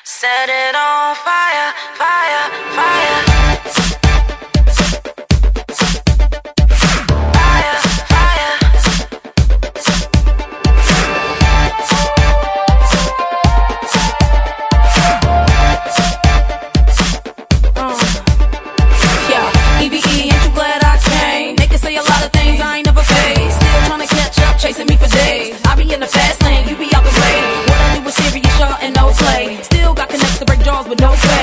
Set it on fire, fire, fire. Fire, fire. Yeah, EVE, ain't you glad I came? They can say a lot of things I ain't never faced. Still trying to catch up, chasing me for days. I be in the fast lane, you be out the way. What I do is serious, y'all, and no play. Still got connects to break jaws with no pay.